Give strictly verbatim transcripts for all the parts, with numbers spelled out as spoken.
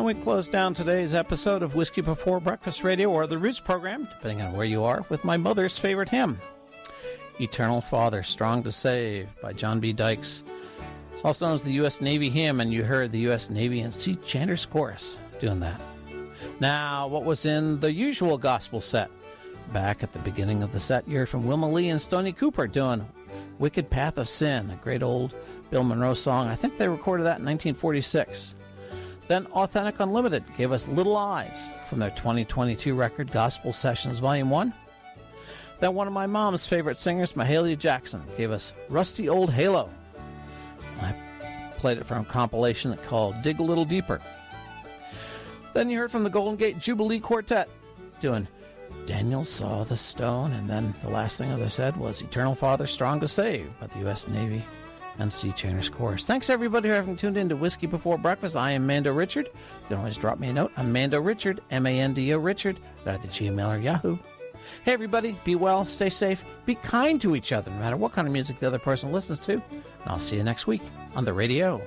And we close down today's episode of Whiskey Before Breakfast Radio, or the Roots program, depending on where you are, with my mother's favorite hymn, Eternal Father, Strong to Save, by John B. Dykes. It's also known as the U S Navy hymn, and you heard the U S Navy and Sea Chanters Chorus doing that. Now, what was in the usual gospel set? Back at the beginning of the set, you heard from Wilma Lee and Stoney Cooper doing Wicked Path of Sin, a great old Bill Monroe song. I think they recorded that in nineteen forty-six. Then Authentic Unlimited gave us Little Eyes from their twenty twenty-two record, Gospel Sessions Volume one. Then one of my mom's favorite singers, Mahalia Jackson, gave us Rusty Old Halo. I played it from a compilation called Dig a Little Deeper. Then you heard from the Golden Gate Jubilee Quartet doing Daniel Saw the Stone. And then the last thing, as I said, was Eternal Father, Strong to Save by the U S Navy and Sea Chanters Chorus. Thanks, everybody, for having tuned in to Whiskey Before Breakfast. I am Mando Richard. You can always drop me a note. I'm Mando Richard, M A N D O Richard, at the Gmail or Yahoo. Hey, everybody, be well, stay safe, be kind to each other, no matter what kind of music the other person listens to. And I'll see you next week on the radio.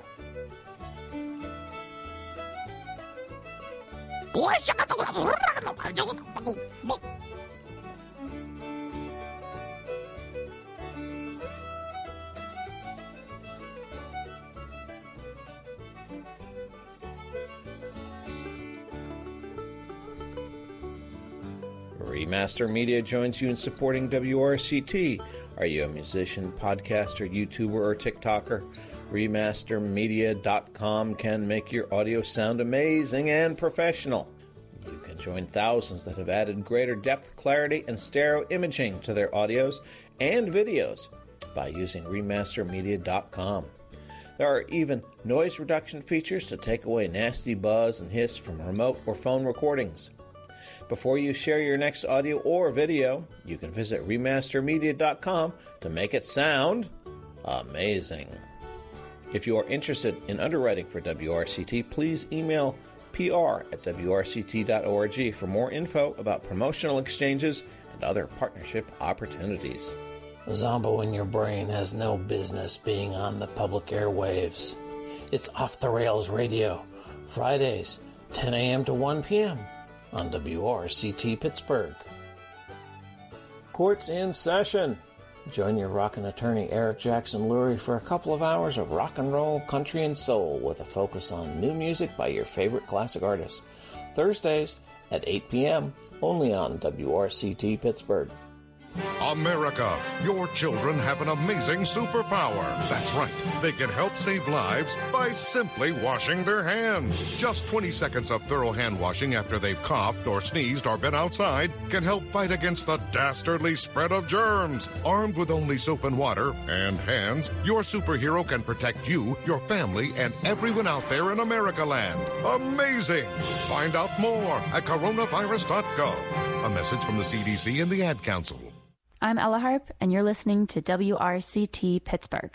Remaster Media joins you in supporting W R C T. Are you a musician, podcaster, YouTuber, or TikToker? Remaster Media dot com can make your audio sound amazing and professional. You can join thousands that have added greater depth, clarity, and stereo imaging to their audios and videos by using Remaster Media dot com. There are even noise reduction features to take away nasty buzz and hiss from remote or phone recordings. Before you share your next audio or video, you can visit Remaster Media dot com to make it sound amazing. If you are interested in underwriting for W R C T, please email P R at W R C T dot org for more info about promotional exchanges and other partnership opportunities. Zombo in your brain has no business being on the public airwaves. It's Off the Rails Radio, Fridays, ten a.m. to one p.m. on W R C T Pittsburgh. Court's in session. Join your rockin' attorney Eric Jackson Lurie for a couple of hours of rock and roll, country, and soul with a focus on new music by your favorite classic artists. Thursdays at eight p.m. only on W R C T Pittsburgh. America, your children have an amazing superpower. That's right. They can help save lives by simply washing their hands. Just twenty seconds of thorough hand washing after they've coughed or sneezed or been outside can help fight against the dastardly spread of germs. Armed with only soap and water and hands, your superhero can protect you, your family, and everyone out there in America land. Amazing! Find out more at coronavirus dot gov. A message from the C D C and the Ad Council. I'm Ella Harp, and you're listening to W R C T Pittsburgh.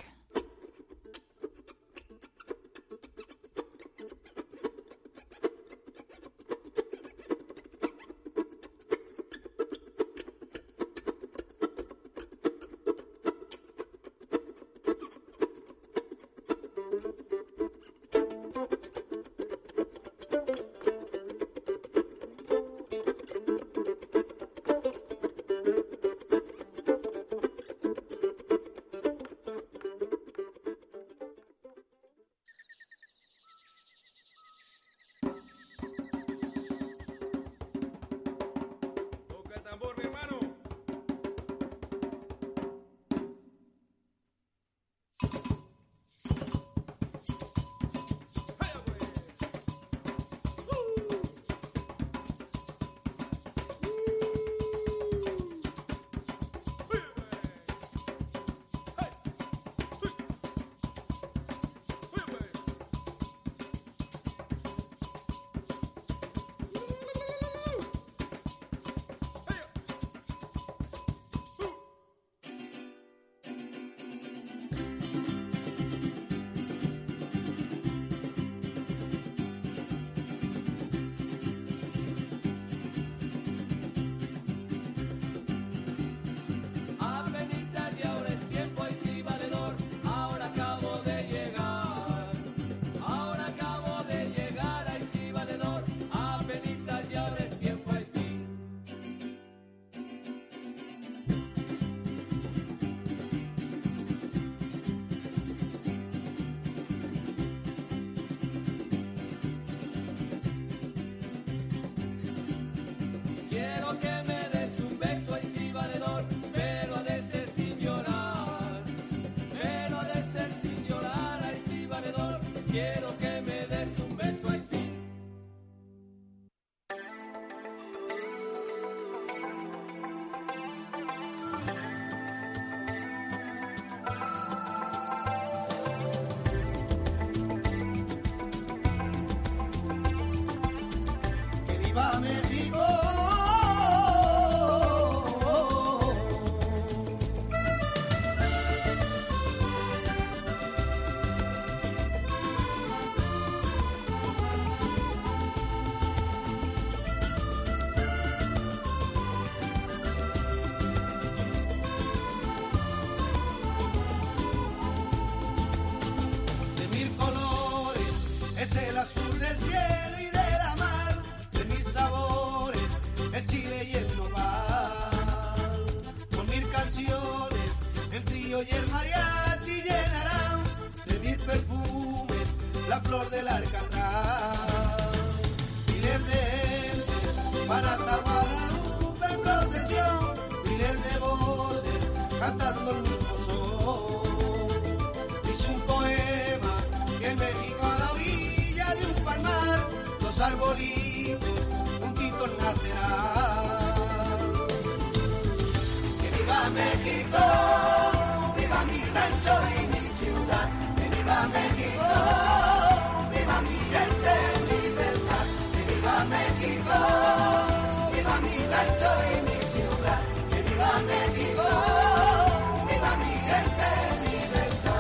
viva México. De mil colores es el azul del cielo y de la mar, de mis sabores el chile y el nopal. Con mil canciones el trío y el mariachi llenarán de mil perfumes la flor del alcatraz. Miles de gente van hasta Guadalupe en procesión, miles de voces cantando el mismo son. Hice un poema que en México a la orilla de un palmar los arbolitos juntitos nacerán. Que viva México, viva mi rancho y mi ciudad. Que viva México, viva mi gente en libertad. Que viva México, viva mi rancho y mi ciudad. Que viva México, viva mi gente en libertad.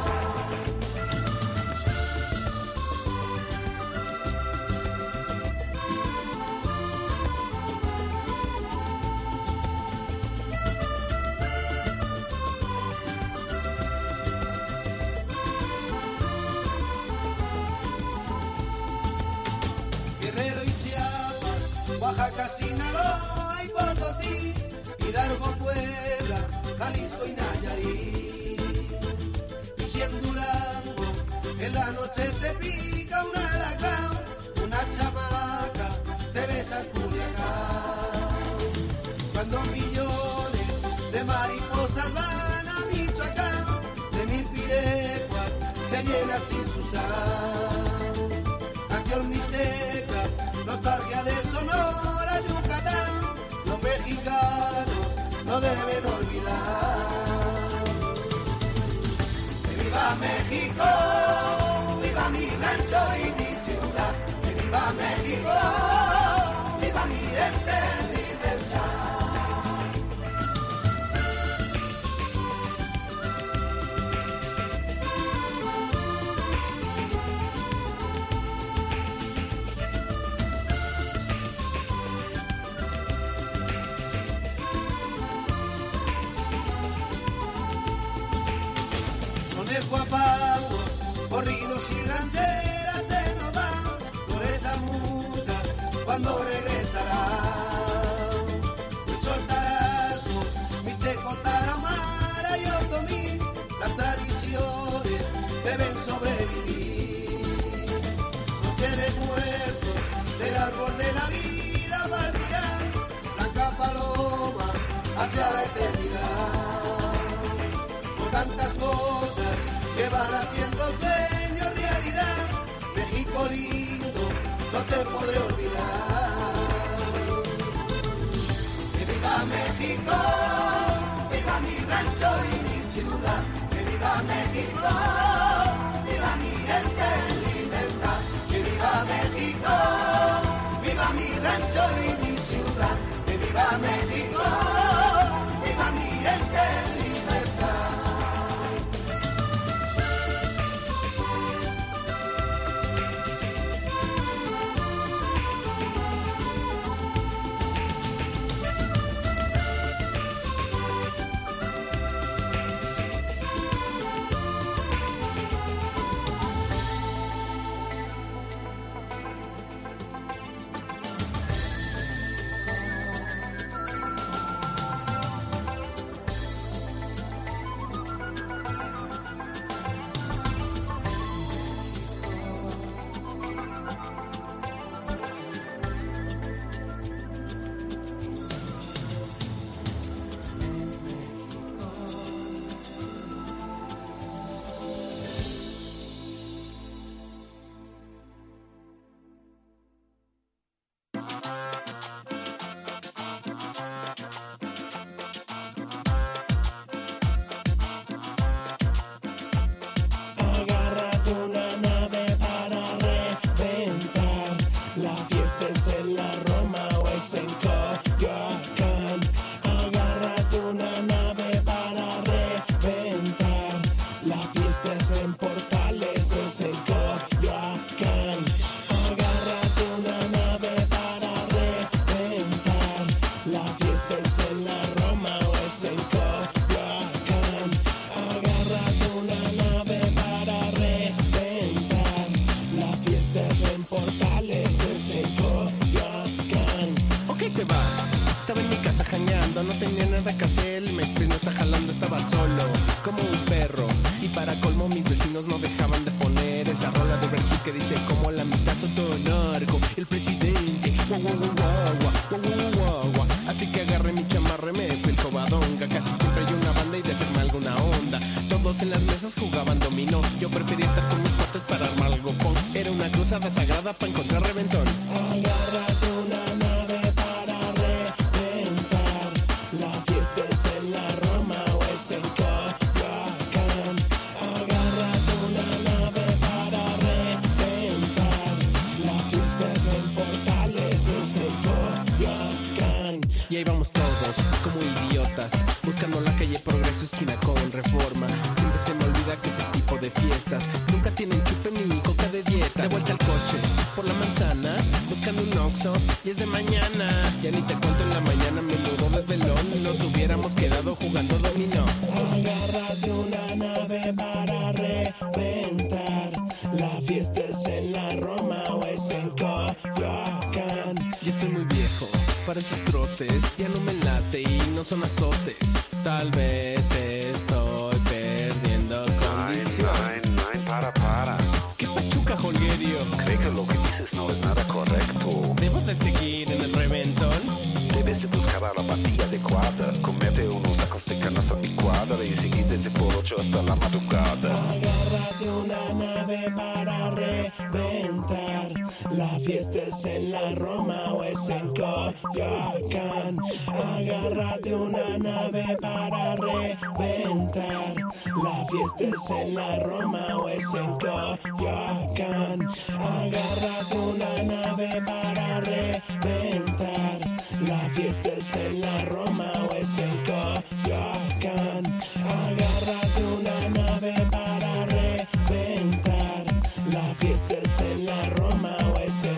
Guerrero y Chiapas, Oaxaca, Sinaloa y Potosí, Hidalgo, Puebla, Jalisco y Nayarit. Y si en Durango en la noche te pica un alacrán, una chamaca te besa en Culiacán. Cuando millones de mariposas van a Michoacán, de mil pirecuas se llena sin Susán. Canción mixteca, nostalgia de Sonora, Yucatán, los mexicanos no deben olvidar. Que viva México, viva mi rancho y mi ciudad. Que viva México, viva mi gente en libertad. Sones guapangos, corridos y rancheras se nos van por esa música cuando regresará. Mucho el Tarasco, Mixteco, Tarahumara y Otomí, las tradiciones deben sobrevivir. Noche de muertos, del árbol de la vida partirán, blanca paloma hacia la eternidad. Por tantas cosas que van haciendo sueños realidad, México lindo, no te podré olvidar. Que viva México, viva mi rancho y mi ciudad. Que viva México, viva mi gente en libertad. Que viva México, viva mi rancho y mi ciudad. Que viva México, viva mi gente en libertad. solo, como un perro. Y para colmo mis vecinos no dejaban de poner esa rola de Versus que dice como la mitad son todo narco. El presidente, guau, guau, guau, guau, guau, guau, guau, guau. Así que agarré mi chamarra y me fui el cobadonga. Casi siempre hay una banda y de hacerme alguna onda. Todos en las mesas jugaban dominó. Yo prefería estar con mis cuates para armar algo punk. Era una cruzada sagrada para encontrar reventón. Agárrate una nave para reventar. La fiesta es en la Roma o es en Coyoacán. Agárrate una nave para reventar. La fiesta es en Portales, es en Coyoacán. Y ahí vamos todos, como idiotas, buscando la calle Progreso, esquina con Reforma. Siempre se me olvida que ese tipo de fiestas nunca tienen chupe ni coca de dieta. De vuelta al coche, por la manzana, buscando un Oxxo, y es de mañana. Ya ni te cuento en la mañana, menudo desvelón. Nos hubiéramos quedado jugando dominó. Agárrate una nave para reventar. La fiesta es en la Roma o es en Coyoacán. Ya estoy muy viejo para esos trotes, ya no me late y no son azotes. Tal vez estoy perdiendo condición. Nein, nein, nein, para, para. ¿Qué pachuca, Holguerio? Creo que lo que dices no es nada correcto. ¿Debo de seguir en el reventón? Debes de buscar a la patilla adecuada. Comete unos tacos de canasta licuada y seguir desde por ocho hasta la madrugada. Agárrate una nave para reventar. La fiesta es en la Roma o es en Coyoacán. Agárrate una nave para reventar. La fiesta es en la Roma o es en Coyoacán. Agárrate una nave para reventar. La fiesta es en la Roma o es en Coyoacán. Agárrate una nave para reventar. La fiesta es en la Roma o es en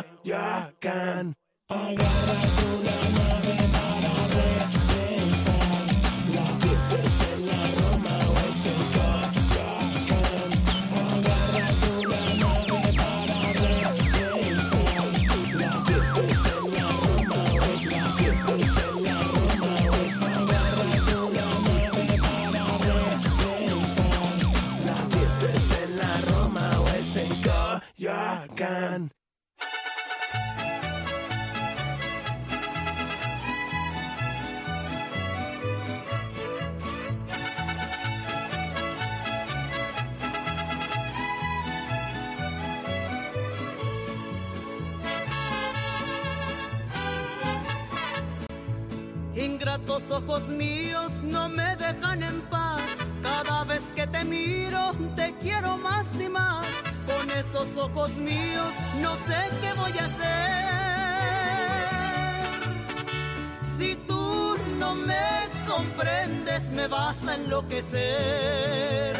Coyoacán. Agárrate una nave para reventar. La fiesta es en la Roma o es en Coyoacán. Agárrate una nave para reventar. La fiesta es en la Roma o es la fiesta es en la Roma o es. Agárrate una nave para reventar. La fiesta es en la Roma o es en Coyoacán. Ingratos ojos míos no me dejan en paz. Cada vez que te miro te quiero más y más. Con esos ojos míos no sé qué voy a hacer. Si tú no me comprendes me vas a enloquecer.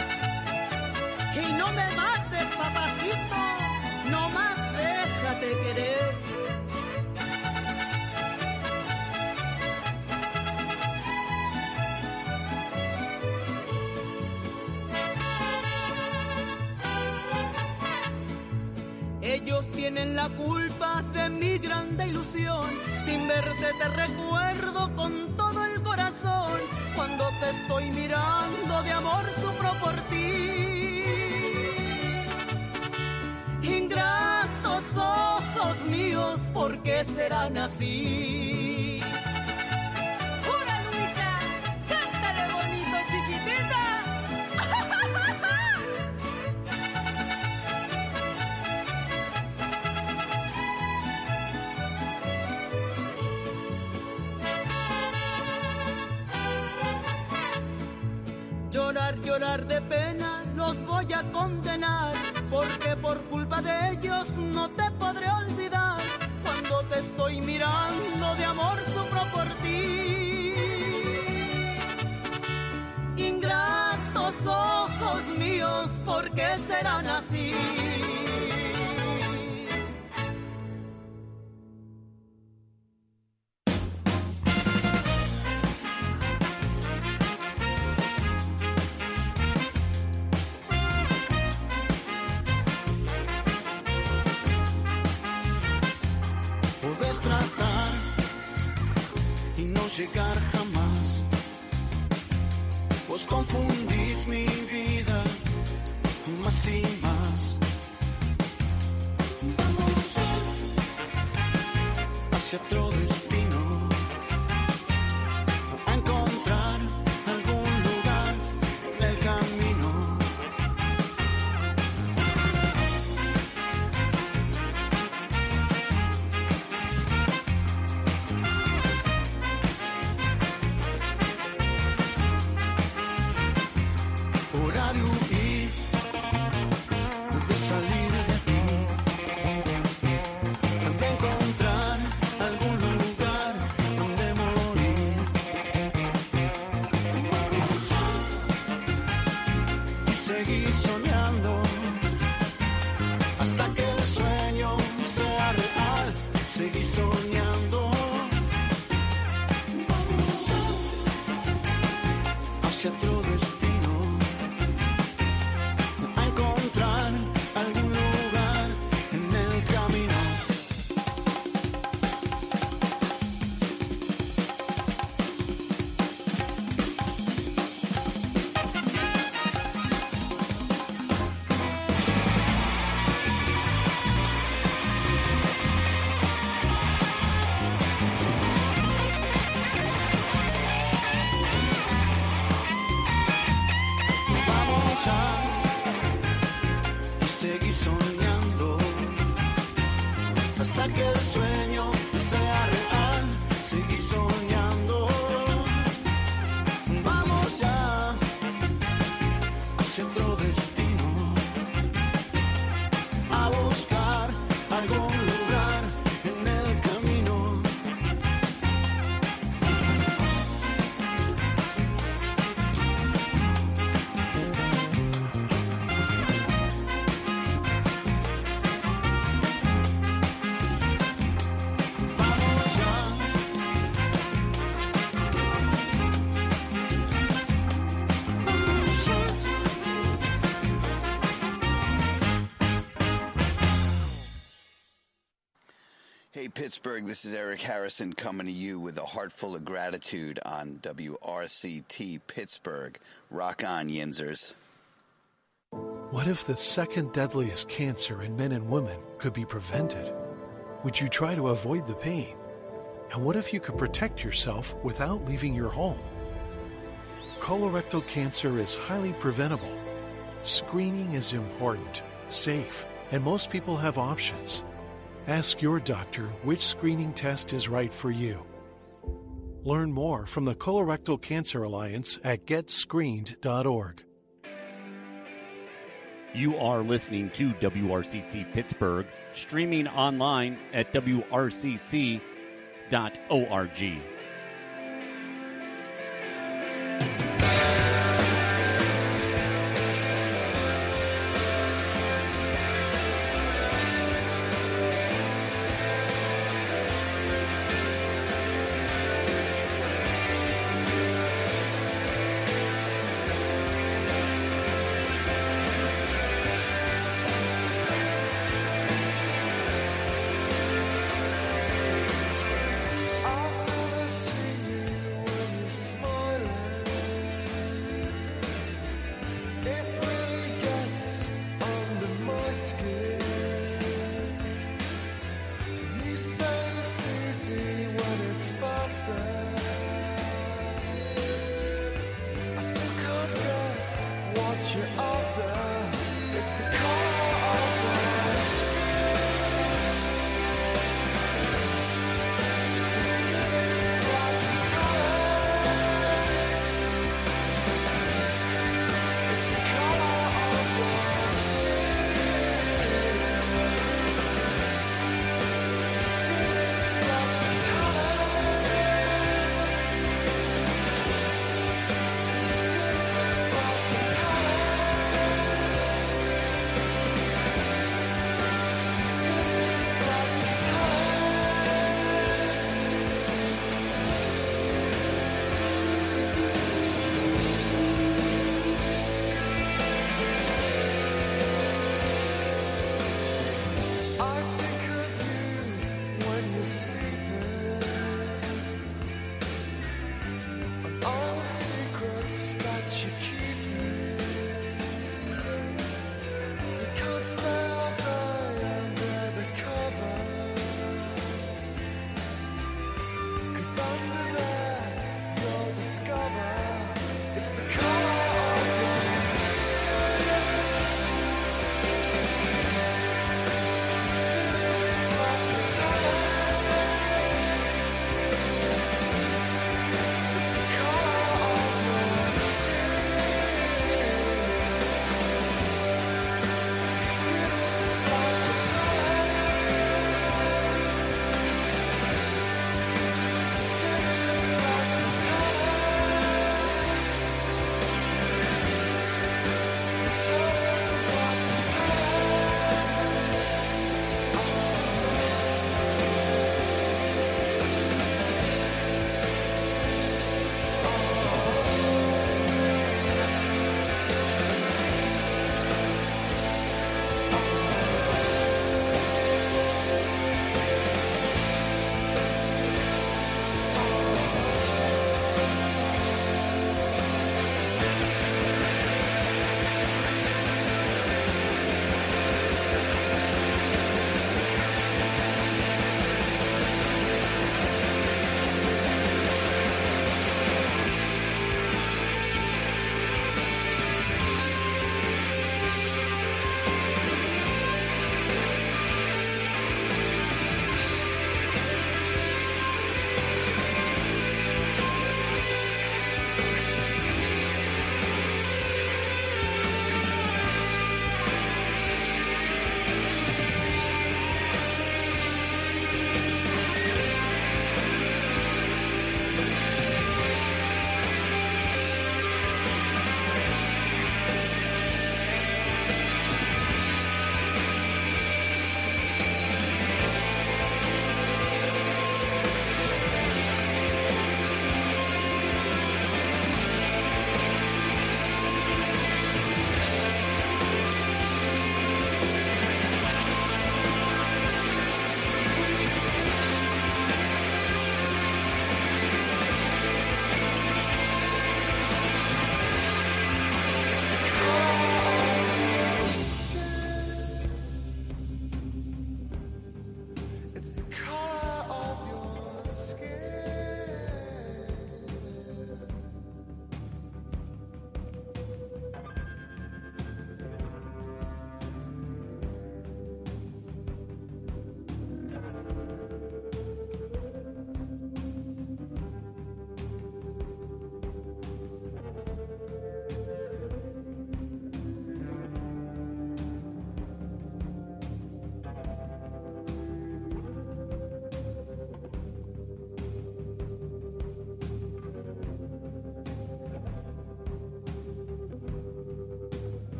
Y no me mates, papacito, no más déjate querer. Ellos tienen la culpa de mi grande ilusión. Sin verte te recuerdo con todo el corazón. Cuando te estoy mirando de amor sufro por ti. Ingratos ojos míos, ¿por qué serán así? ¡Jura, Luisa! ¡Cántale bonito, chiquitita! Llorar, llorar de pena, los voy a condenar, porque por culpa de ellos no te podré olvidar. Cuando te estoy mirando de amor sufro por ti. Ingratos ojos míos, ¿por qué serán así? Llegar jamás, Vos confundís mi vida más y más. Vamos hacia otro destino, a encontrar algún lugar en el camino. Hora de huir, de salir de aquí, de encontrar algún lugar donde morir. Y seguir soñando hasta que el sueño sea real. Seguir soñando hacia otro destino, a encontrar algún lugar en el camino. Vamos ya y seguir soñando hasta que el sueño sea real. Seguir soñando. Vamos ya hacia otro destino, a buscar algún lugar en el camino. Vamos Hey Pittsburgh, this is Eric Harrison coming to you with a heart full of gratitude on W R C T Pittsburgh. Rock on, Yinzers. What if the second deadliest cancer in men and women could be prevented? Would you try to avoid the pain? And what if you could protect yourself without leaving your home? Colorectal cancer is highly preventable. Screening is important, safe, and most people have options. Ask your doctor which screening test is right for you. Learn more from the Colorectal Cancer Alliance at get screened dot org. You are listening to W R C T Pittsburgh, streaming online at W R C T dot org.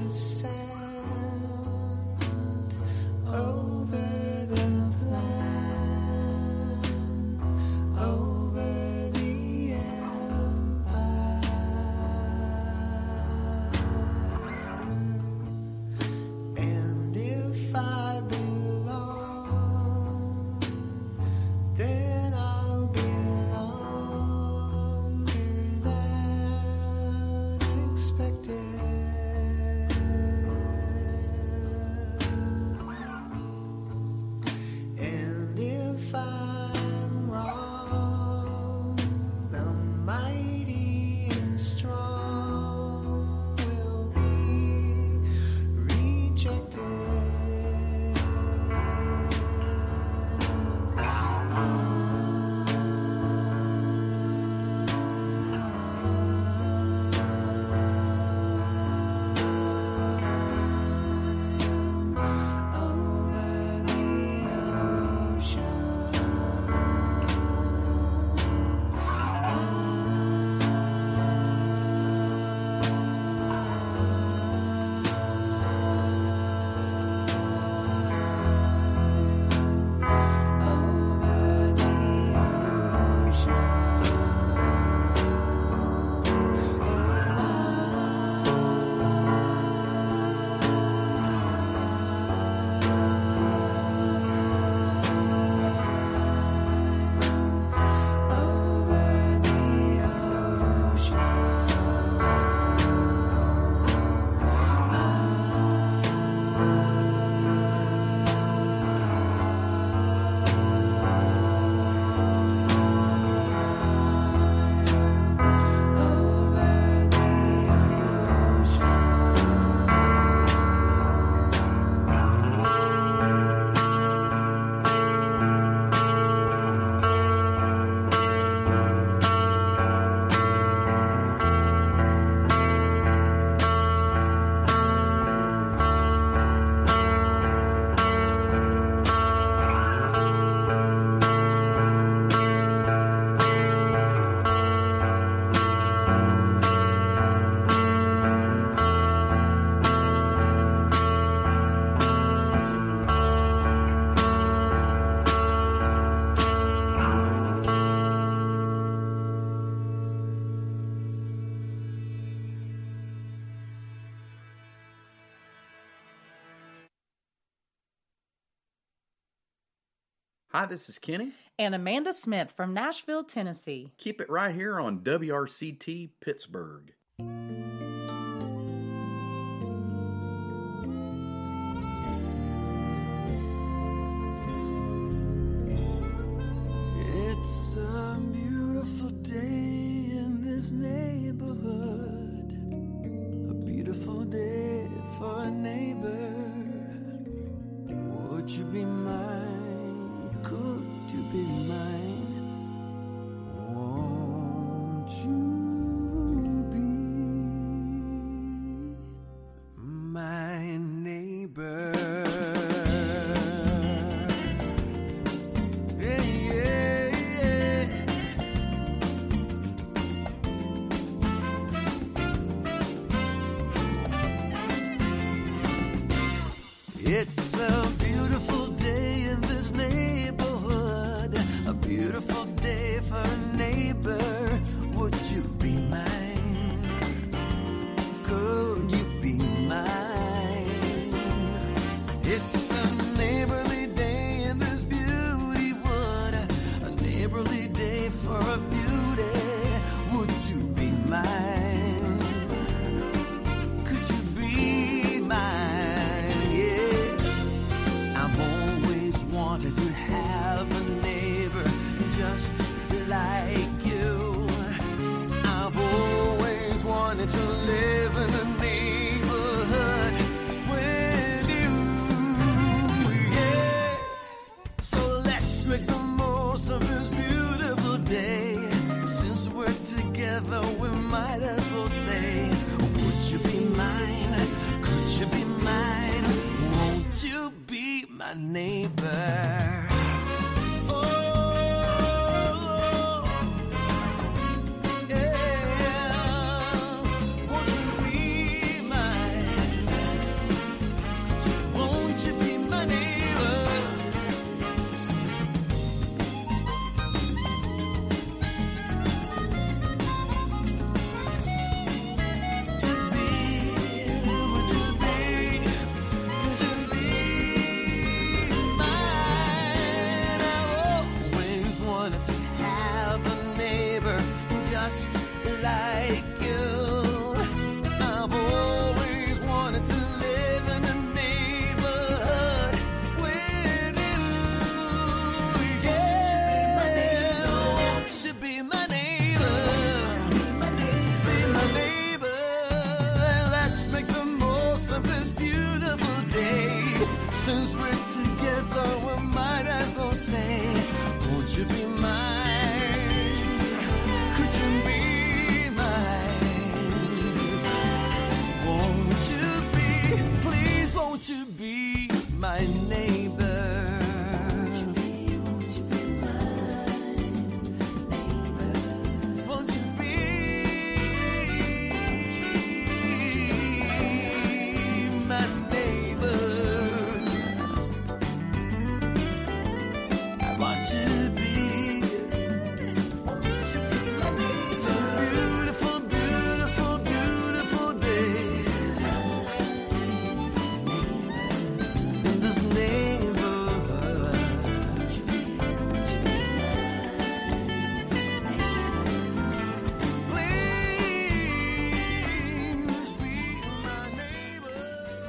Hi, this is Kenny. And Amanda Smith from Nashville, Tennessee. Keep it right here on W R C T Pittsburgh. It's a beautiful day in this neighborhood, a beautiful day for a neighbor. Would you be mine? Could you be mine? Won't you be my neighbor? Yeah, yeah, yeah. It's a beautiful day in this neighborhood, a beautiful day for a neighbor. Would you be mine? Could you be mine? It's a neighborly day in this beauty wood, a neighborly day for a beauty. Would you be mine? Could you be mine? Yeah, I've always wanted to have a neighbor just like you. I've always wanted to live in a neighborhood with you. Yeah, so let's make the most of this beautiful day. Since we're together, we might as well say, would you be mine? Could you be mine? Won't you be my neighbor? Oh, yeah. Won't you be mine? live in a neighborhood with you. Yeah, won't you be my neighbor? Be my neighbor. Let's make the most of this beautiful day. Since we're together, we might as well say, won't you be mine? Could you be mine? Won't you be, please won't you be my neighbor? Won't you be, won't you be my neighbor? Won't you be my neighbor? I want you to be, won't you be my neighbor? It's a beautiful, beautiful, beautiful day in this neighborhood. Won't you be, won't you be my neighbor? Please be my neighbor.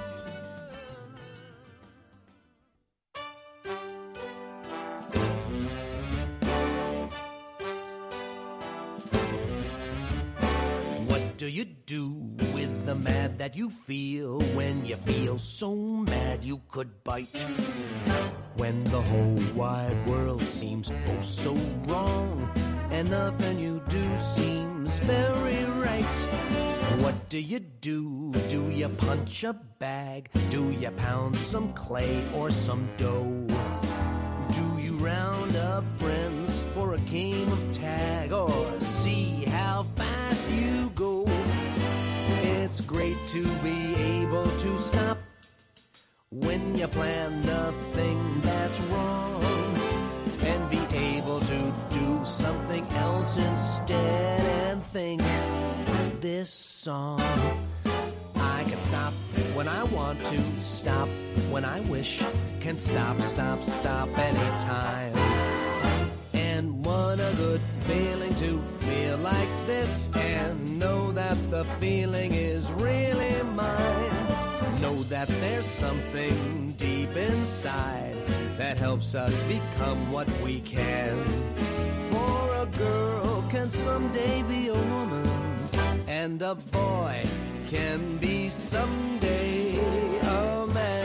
What do you do with the mad that you feel when you feel so mad you could bite? When the whole wide world seems oh so wrong and nothing you do seems very right. What do you do? Do you punch a bag? Do you pound some clay or some dough? Do you round up friends for a game of tag or see how fast you go? It's great to be able to stop when you plan the thing that's wrong and be able to do something else instead and think, this song I can stop when I want to, stop when I wish, can stop, stop, stop anytime. And what a good feeling to feel like this and know that the feeling is really mine. Know that there's something deep inside that helps us become what we can. For a girl can someday be a woman, and a boy can be someday a man.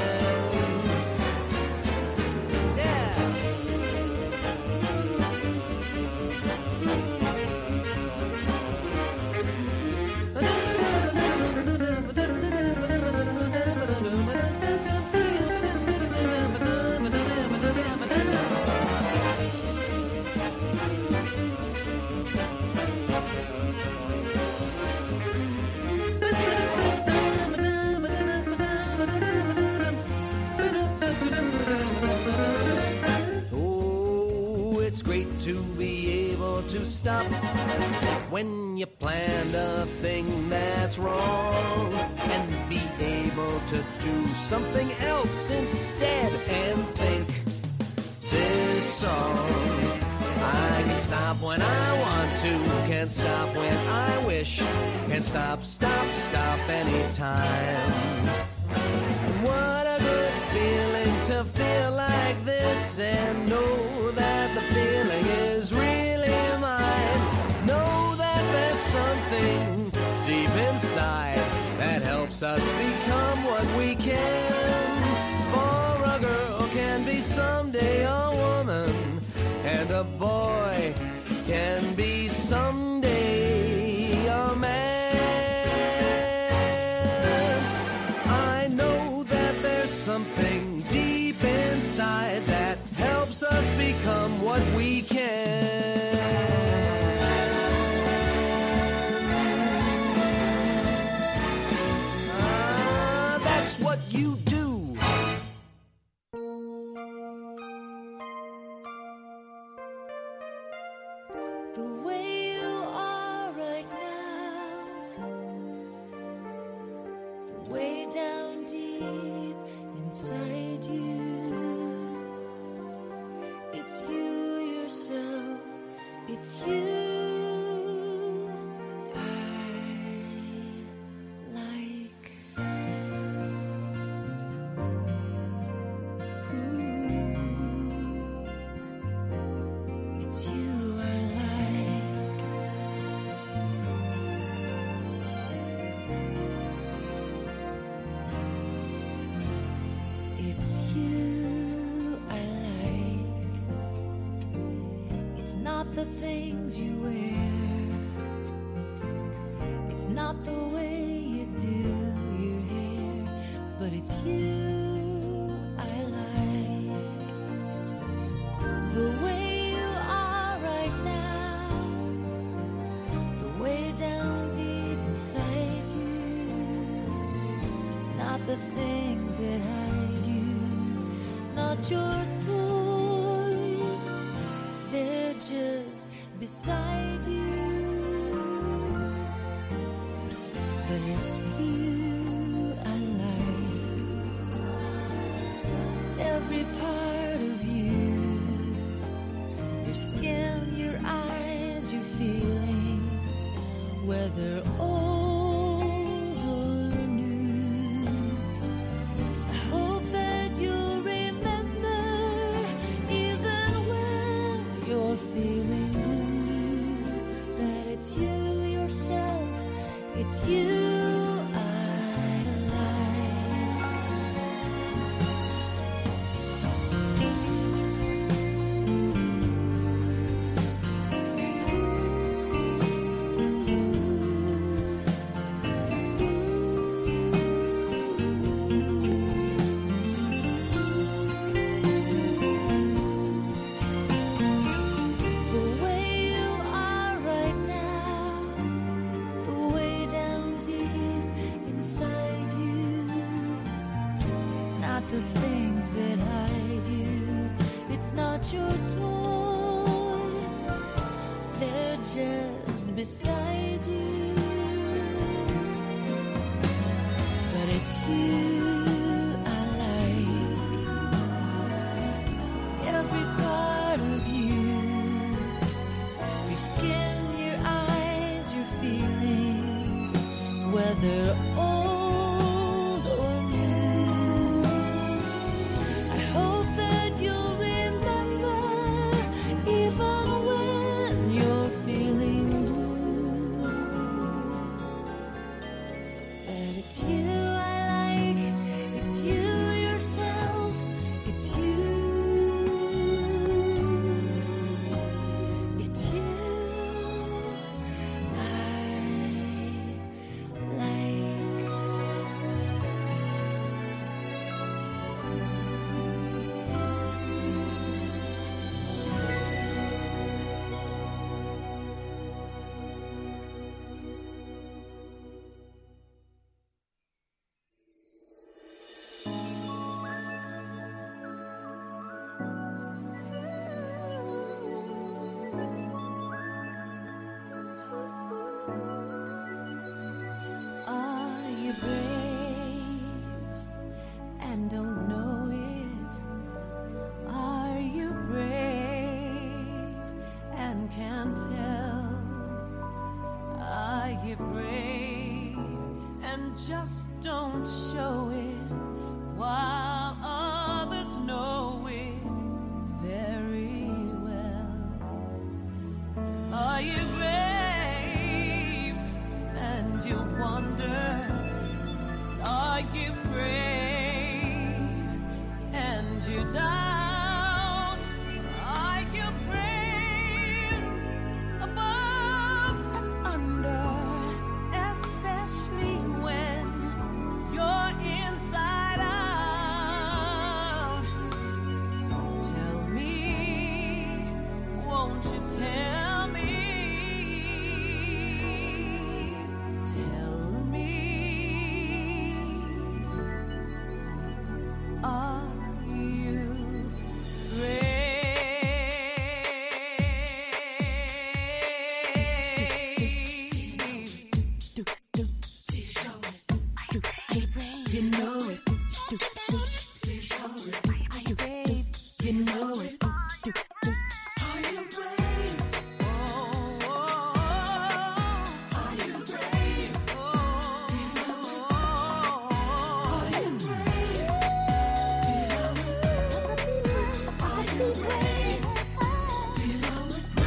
To be able to stop when you planned a thing that's wrong and be able to do something else instead and think, this song I can stop when I want to, can stop when I wish, can stop, stop, stop anytime. What a good feeling to feel like this and know that the feeling is really mine. Know that there's something deep inside that helps us become what we can. For a girl can be someday a woman, and a boy can be someday a man. I know that there's something deep inside that helps us become what we can. Ah, that's what you do. The way you are right now, the way down deep inside you, it's you yourself, it's you I like. not the things you wear. It's not the way you do your hair, but it's you I like. The way you are right now, the way down deep inside you, not the things that hide you, not your toys, they're just beside you. But it's you I like. Every part of you, your skin, your eyes, your feelings, whether old or new. I hope that you'll remember, even when you're feeling blue, that it's you yourself, it's you I The way you are right now, the way down deep inside you, not the things that hide you. It's not your toys, they're just beside you. But it's you I like. Every part of you, your skin, your eyes, your feelings, whether old or new. I hope that you'll remember, even when you're feeling blue, that it's you I like, it's you yourself, it's you. It's you I like. Are you brave and don't know it? Are you brave and can't tell? Are you brave and just don't show it while others know it very well? Are you brave and you wonder? Are you brave and you doubt? Are you brave above and under? Especially when you're inside out. Tell me, won't you tell me? Tell me, are you brave? You know it. Are you brave? You know it. Are you brave? Oh, oh, oh. Are you brave? Oh, do you know it? Are you brave? Do you know it? Are you brave? Do you know it?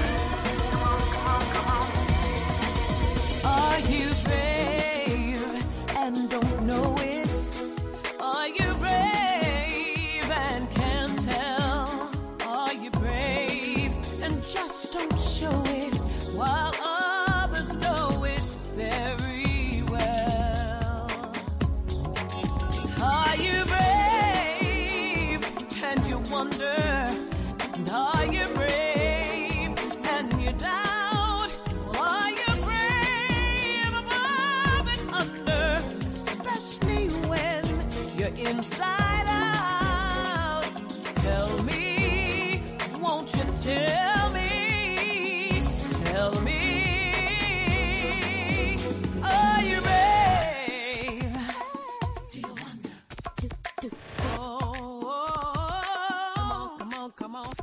Are you brave and don't know it? Are you brave? you're inside out. Tell me, won't you tell me, tell me, are you brave? Do you wonder? Do, do. Oh, oh, come on, come on, come on.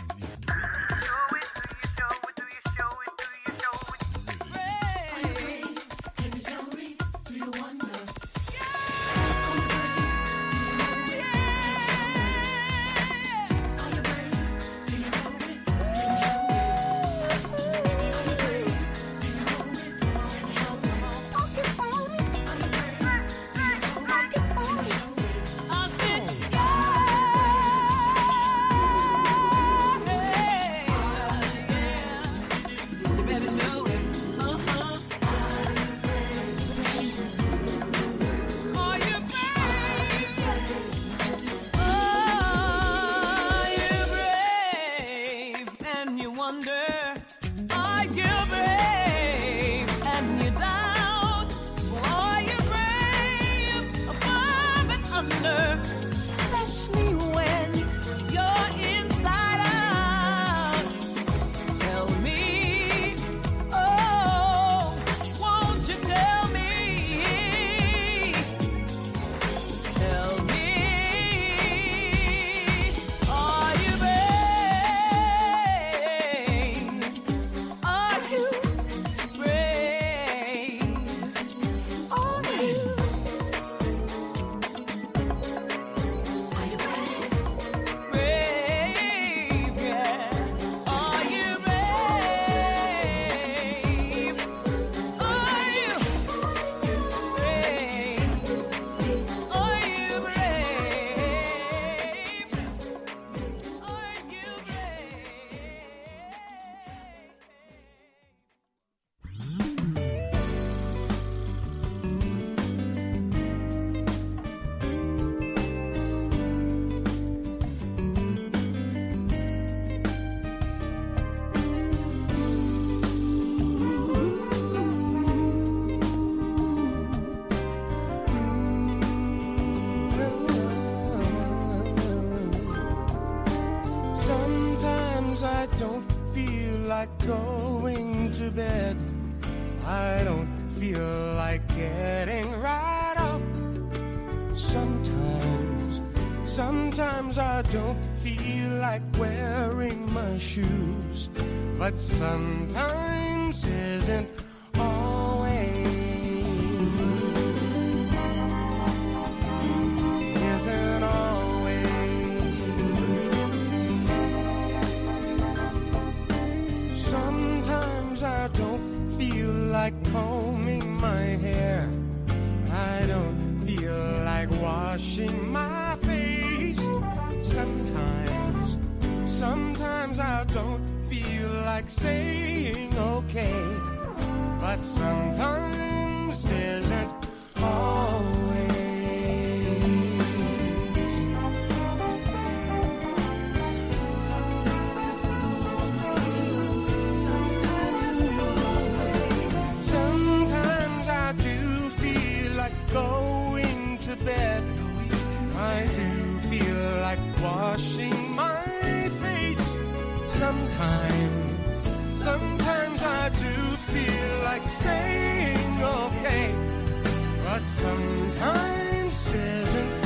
Going to bed, I don't feel like getting right up. Sometimes, sometimes I don't feel like wearing my shoes, but sometimes isn't always, isn't always. Sometimes I don't feel like combing my hair. I don't feel like washing my face. Sometimes, sometimes I don't feel like saying okay. But sometimes isn't always. Going to bed, I do feel like washing my face. Sometimes, sometimes I do feel like saying okay, but sometimes isn't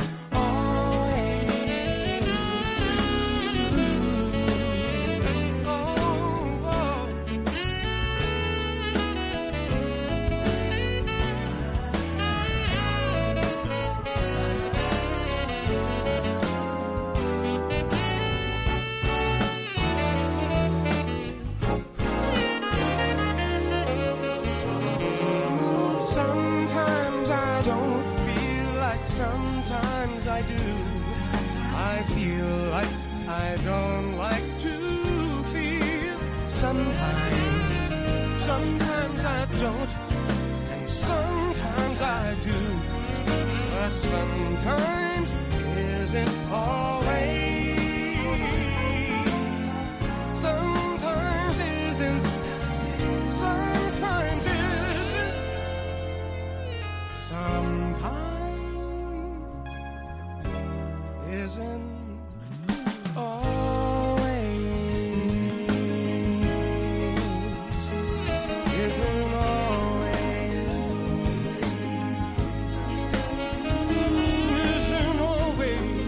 sometimes I do. I feel like I don't like to feel. Sometimes, sometimes I don't, and sometimes I do. But sometimes isn't always. Sometimes isn't. Sometimes isn't. Sometimes isn't always, isn't always, isn't always,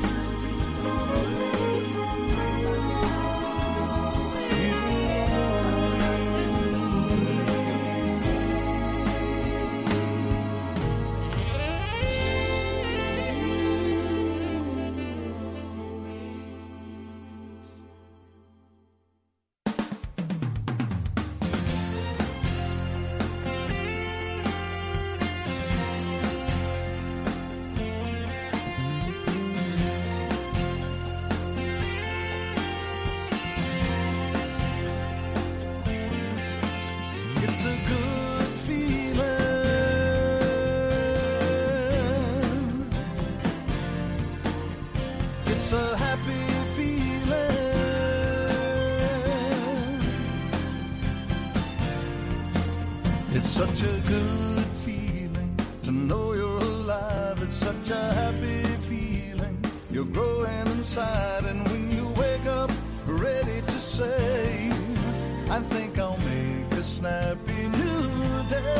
it's a good feeling. It's a happy feeling. It's such a good feeling to know you're alive. It's such a happy feeling. You're growing inside, and when you wake up ready to say, I think I'll make a snappy new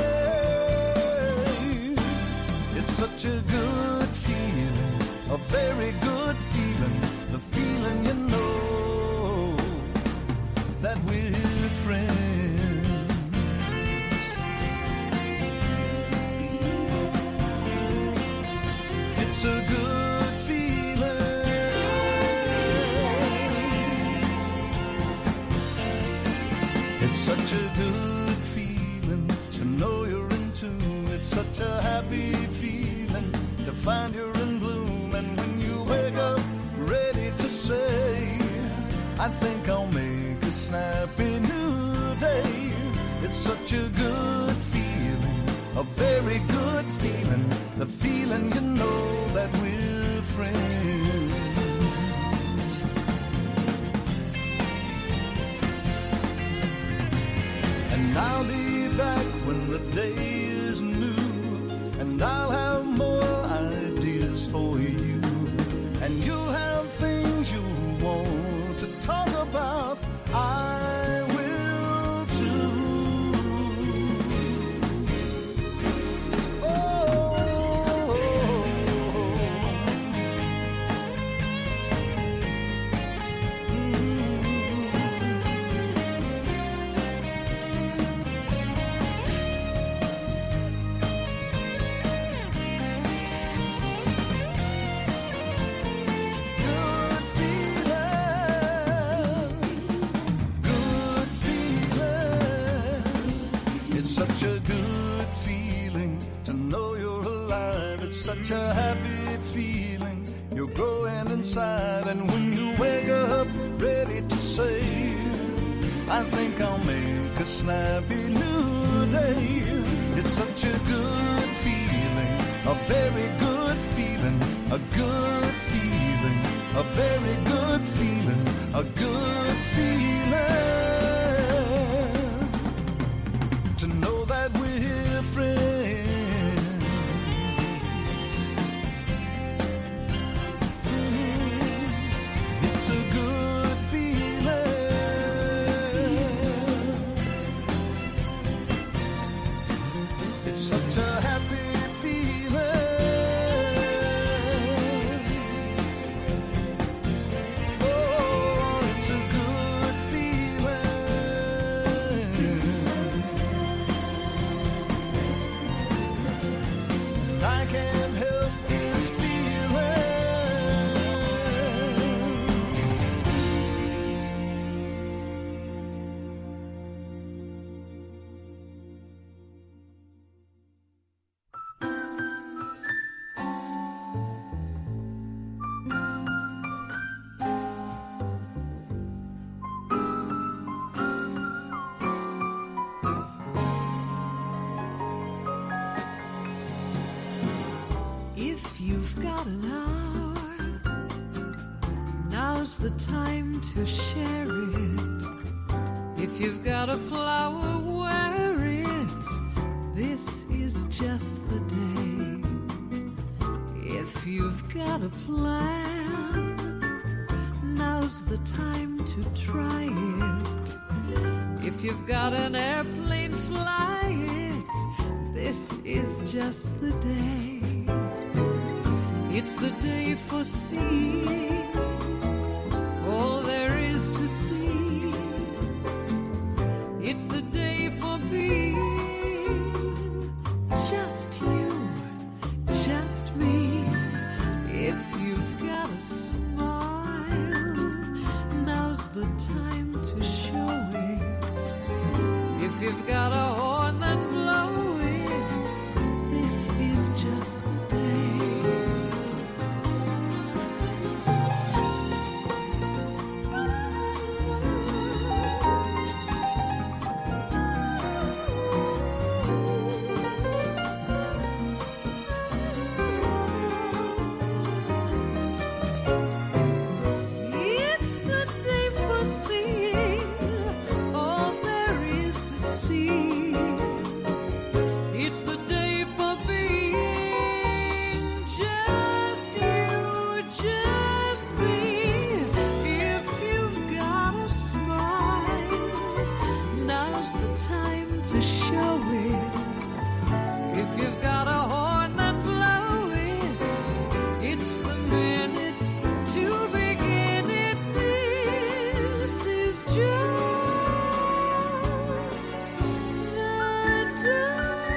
day. It's such a good feeling, a very good feeling, the feeling you know that we're friends. It's a good feeling. It's such a good feeling to know you're in tune. It's such a happy feeling to find you're in bloom. And when you wake up ready to say, I think I'll make a snappy new day. It's such a good feeling, a very good feeling, the feeling you know that we're friends. And I'll be back when the day is new, and I'll have more ideas for you, and you'll have things you want to talk about. I will too. Oh, good feeling, good feeling. It's such a good feeling to know you're alive. It's such a happy feeling. You're growing inside, and when you wake up ready to say, I think I'll make a snappy new day. It's such a good feeling, a very good feeling, a good feeling, a very good feeling, a good feeling to know that we're friends. Mhm. It's a good feeling. It's such a happy feeling. Oh, it's a good feeling. I can't help this feeling. If you've got an hour, now's the time to share it. If you've got a flower, wear it. This is just the day. If If you've got a plan, now's the time to try it. If you've got an airplane, fly it. This is just the day. It's the day for seeing all there is to see. It's the day for being just you, just me. If you've got a smile, now's the time to show it. If you've got a horn, then blow it. This is just the day. It's the day for seeing all there is to see. It's the day for being just you, just me. If you've got a smile, now's the time to show it. If you've got a horn, then blow it. It's the minute to begin it. This is just the day.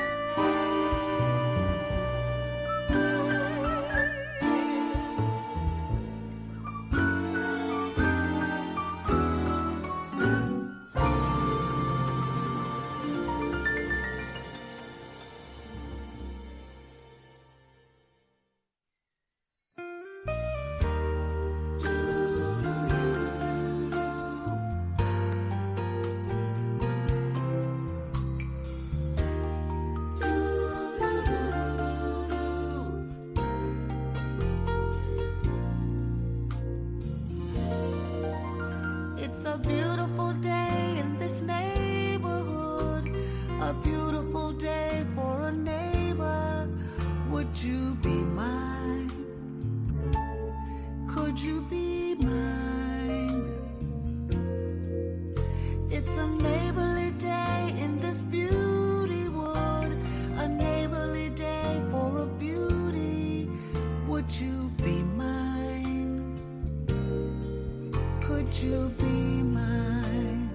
It's a beautiful day in this neighborhood, a beautiful day for a neighbor. Would you be mine? Could you be mine? It's a neighborly day in this beauty wood, a neighborly day for a beauty. Would you be mine? Could you be mine?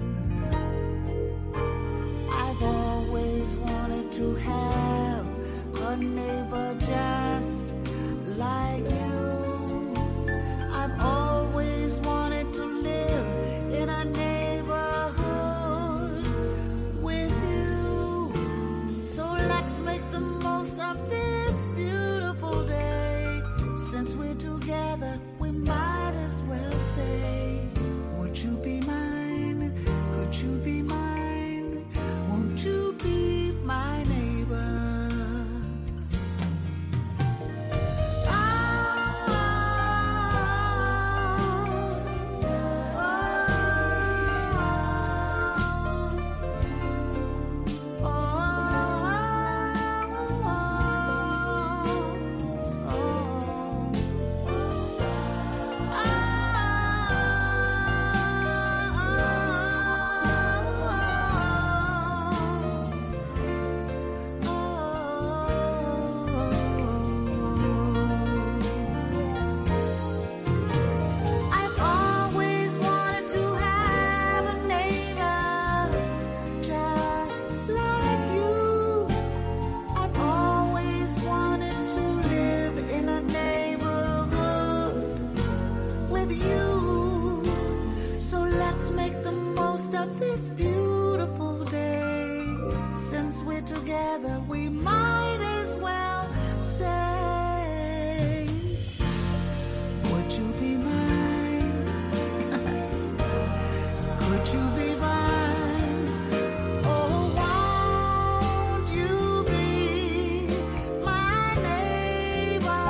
I've always wanted to have a neighbor just like you. I've always wanted to live in a neighborhood with you. So let's make the most of this beautiful day. Since we're together, we might as well say, would you be mine? Could you be mine? Won't you be my neighbor? I've always wanted to have a neighbor just like you. I've always wanted to live in a neighborhood with you. So let's make the most of this beautiful day. Since we're together, we might as well say, would you be mine? Could you be mine? Oh, won't you be my neighbor?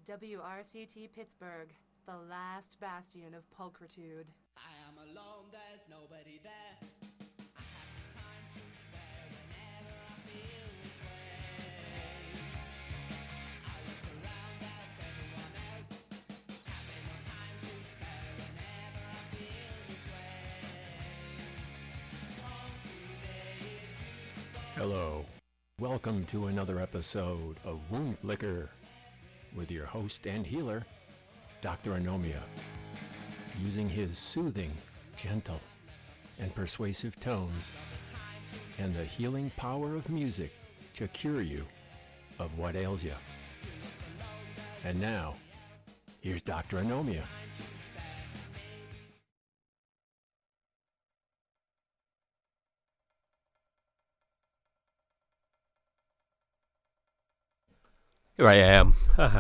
W R C T Pittsburgh, the last bastion of pulchritude. I am alone, there's nobody there. I have some time to spare whenever I feel this way. I look around at everyone else, having no time to spare whenever I feel this way. Oh, today is beautiful. Hello. Welcome to another episode of Wound Liquor with your host and healer, Doctor Anomia, using his soothing, gentle, and persuasive tones and the healing power of music to cure you of what ails you. And now, here's Doctor Anomia. Here I am.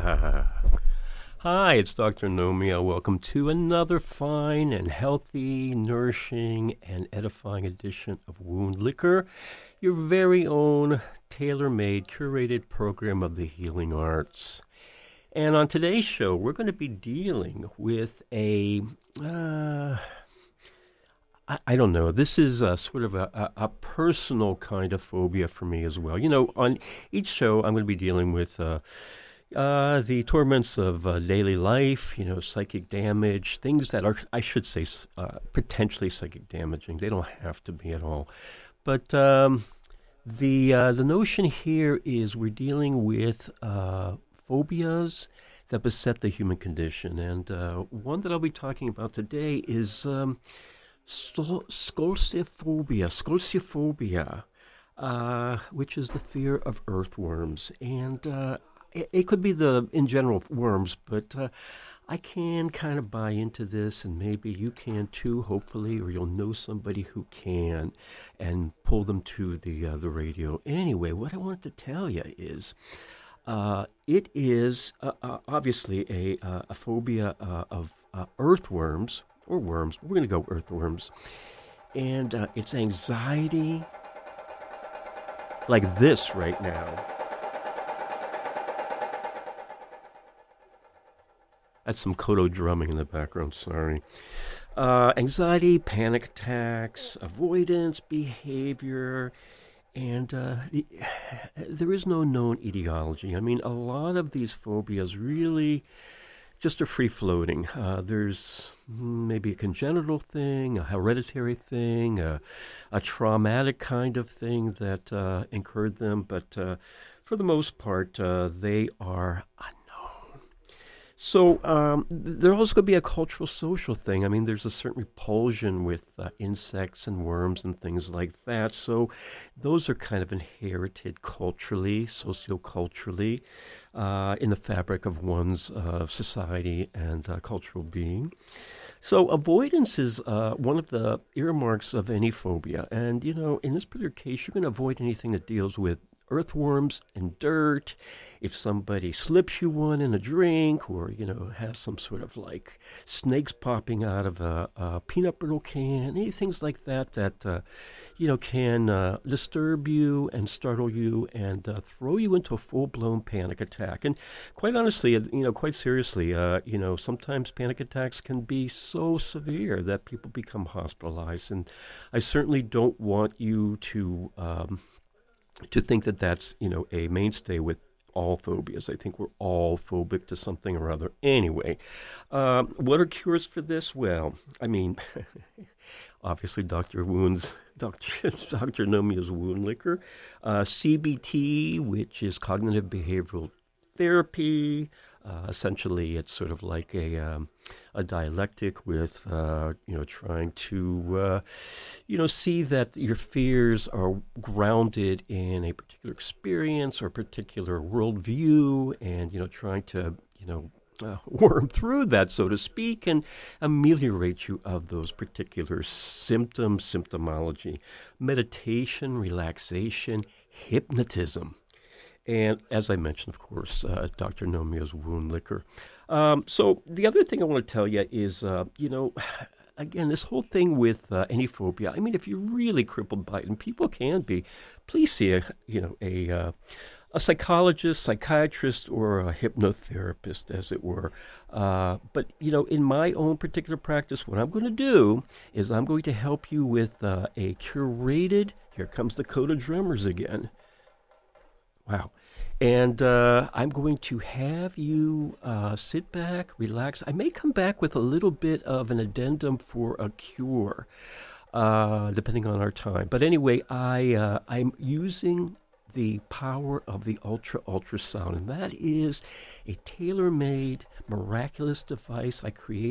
Hi, it's Doctor Anomia. Welcome to another fine and healthy, nourishing, and edifying edition of Wound Liquor, your very own tailor-made, curated program of the healing arts. And on today's show, we're going to be dealing with a... Uh, I, I don't know. This is a, sort of a, a, a personal kind of phobia for me as well. You know, on each show, I'm going to be dealing with uh, uh, the torments of uh, daily life, you know, psychic damage, things that are, I should say, uh, potentially psychic damaging. They don't have to be at all. But um, the uh, the notion here is we're dealing with uh, phobias that beset the human condition. And uh, one that I'll be talking about today is... Um, Scoliophobia, scoliophobia, uh, which is the fear of earthworms. And uh, it, it could be the, in general, worms, but uh, I can kind of buy into this, and maybe you can too, hopefully, or you'll know somebody who can, and pull them to the, uh, the radio. Anyway, what I wanted to tell you is, uh, it is uh, uh, obviously a, uh, a phobia uh, of uh, earthworms, or worms. We're going to go earthworms. And uh, it's anxiety like this right now. That's some Kodo drumming in the background, sorry. Uh, anxiety, panic attacks, avoidance, behavior, and uh, the, there is no known etiology. I mean, a lot of these phobias really just are free-floating. Uh, there's maybe a congenital thing, a hereditary thing, a, a traumatic kind of thing that uh, incurred them, but uh, for the most part, uh, they are unknown. So um, there also could be a cultural, social thing. I mean, there's a certain repulsion with uh, insects and worms and things like that. So those are kind of inherited culturally, socioculturally, uh, in the fabric of one's uh, society and uh, cultural being. So avoidance is uh, one of the earmarks of any phobia. And, you know, in this particular case, you're going to avoid anything that deals with earthworms and dirt. If somebody slips you one in a drink, or, you know, has some sort of like snakes popping out of a, a peanut brittle can, any things like that that, uh, you know, can uh, disturb you and startle you and uh, throw you into a full-blown panic attack. And quite honestly, you know, quite seriously, uh, you know, sometimes panic attacks can be so severe that people become hospitalized. And I certainly don't want you to... Um, to think that that's, you know, a mainstay with all phobias. I think we're all phobic to something or other. Anyway, um, what are cures for this? Well, I mean, obviously Doctor Wound's, Doctor Doctor Anomia's Wound Liquor, uh, C B T, which is cognitive behavioral therapy. Uh, essentially, it's sort of like a um, a dialectic with, uh, you know, trying to, uh, you know, see that your fears are grounded in a particular experience or particular worldview, and, you know, trying to, you know, uh, worm through that, so to speak, and ameliorate you of those particular symptoms, symptomology, meditation, relaxation, hypnotism. And as I mentioned, of course, uh, Doctor Anomia's Wound Liquor. Um, so the other thing I want to tell you is, uh, you know, again, this whole thing with uh, any phobia, I mean, if you're really crippled by it, and people can be, please see a, you know, a, uh, a psychologist, psychiatrist, or a hypnotherapist, as it were. Uh, but, you know, in my own particular practice, what I'm going to do is I'm going to help you with uh, a curated, here comes the Coda Drummers again. Wow. And uh, I'm going to have you uh, sit back, relax. I may come back with a little bit of an addendum for a cure, uh, depending on our time. But anyway, I, uh, I'm using the power of the ultra ultrasound, and that is a tailor-made, miraculous device I created